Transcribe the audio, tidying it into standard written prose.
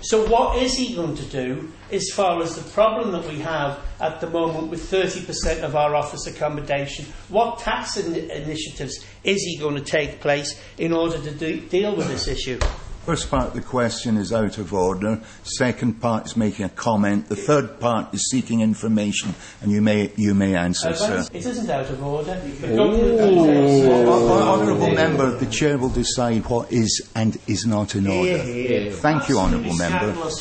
So what is he going to do as far as the problem that we have at the moment with 30% of our office accommodation? What tax initiatives is he going to take place in order to deal with this issue? First part of the question is out of order. Second part is making a comment. The third part is seeking information, and you may answer, sir. It isn't out of order. Honourable Member, the Chair will decide what is and is not in order. Thank you, Honourable Member.